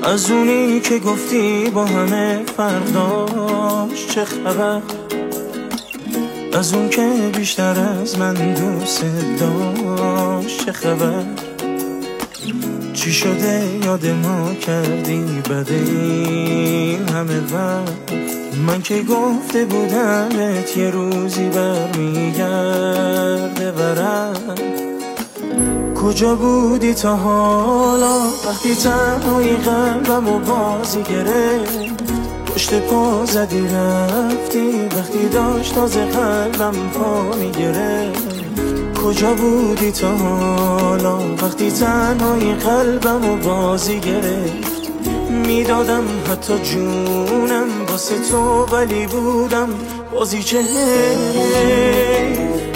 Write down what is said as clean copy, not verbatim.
از اونی که گفتی با همه فرداش چه خبر، از اون که بیشتر از من دوست داشت چه خبر. چی شده یاد ما کردی بعد این همه وقت؟ من که گفته بودمت یه روزی برمیگرده برم. کجا بودی تا حالا وقتی تنهایی قلبم و بازی گرفت؟ پشت پا زدی رفتی وقتی داشت تازه قلبم پا میگرفت. کجا بودی تا حالا وقتی تنهایی قلبم و بازی گرفت؟ میدادم حتی جونم واسه تو ولی بودم بازی چه حیف.